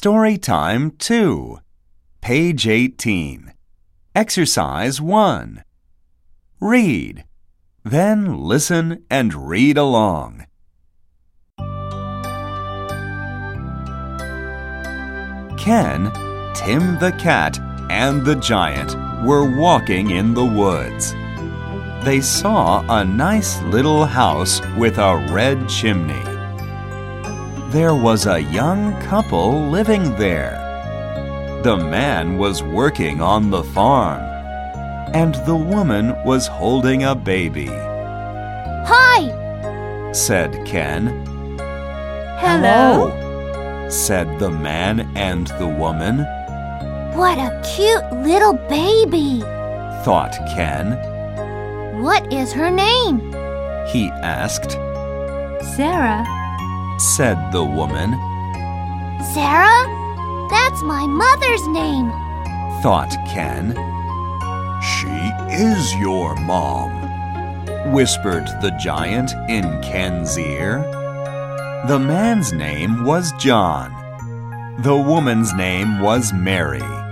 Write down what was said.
Storytime 2, page 18. Exercise 1. Read. Then listen and read along. Ken, Tim the cat, and the giant were walking in the woods. They saw a nice little house with a red chimney. There was a young couple living there. The man was working on the farm, and the woman was holding a baby. "Hi," said Ken. "Hello," said the man and the woman. "What a cute little baby," thought Ken. "What is her name?" he asked. "Sarah," said the woman. "Sarah? That's my mother's name," thought Ken. She is your mom, whispered the giant in Ken's ear. The man's name was John. The woman's name was Mary.